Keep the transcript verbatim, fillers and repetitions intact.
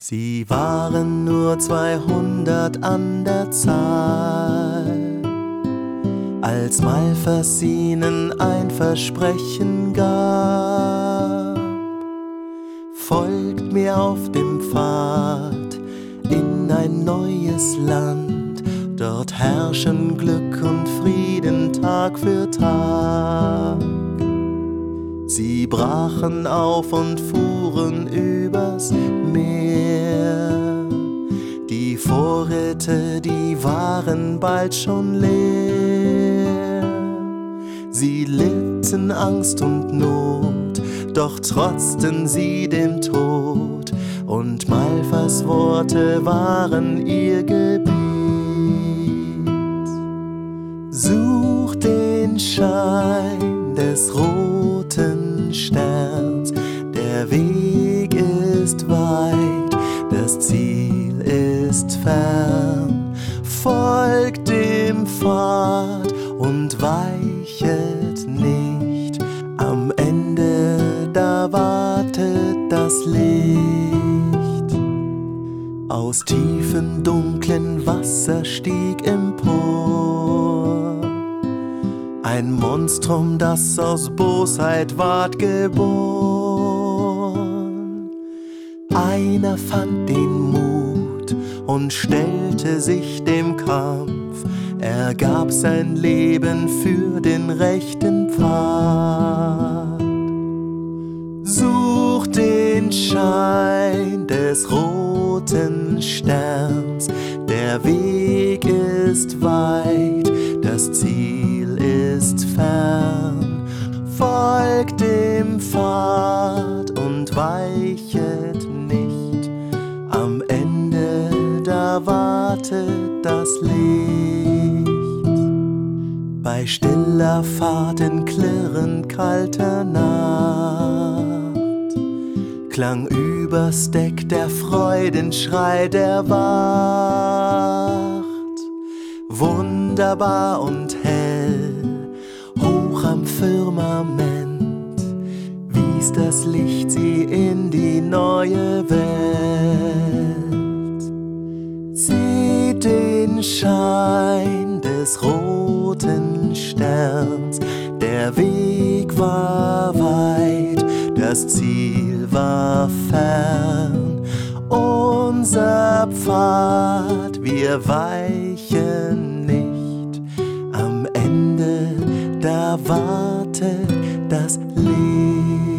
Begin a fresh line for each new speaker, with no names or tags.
Sie waren nur zweihundert an der Zahl, als Malfas ihnen ein Versprechen gab. Folgt mir auf dem Pfad in ein neues Land, dort herrschen Glück und Frieden Tag für Tag. Sie brachen auf und fuhren übers Meer. Die Vorräte, die waren bald schon leer. Sie litten Angst und Not, doch trotzten sie dem Tod. Und Malfas Worte waren ihr Gebiet. Such den Schein des roten Sterns, der Weg ist weit, das Ziel ist fern. Folgt dem Pfad und weichet nicht, am Ende da wartet das Licht. Aus tiefem dunklen Wasser stieg empor ein Monstrum, das aus Bosheit ward geboren. Einer fand den Mut und stellte sich dem Kampf. Er gab sein Leben für den rechten Pfad. Such den Schein des roten Sterns, der Weg ist weit, das Ziel ist fern. Folgt dem Pfad und weichet nicht, am Ende da wartet das Licht. Bei stiller Fahrt in klirrend kalter Nacht klang übers Deck der Freudenschrei der Wacht. Wunderbar und hell, hoch am Firmament, wies das Licht sie in die neue Welt. Seht den Schein des roten Sterns, der Weg war weit, das Ziel war fern. Unser Pfad, wir weichen nicht, am Ende da wartet das Licht.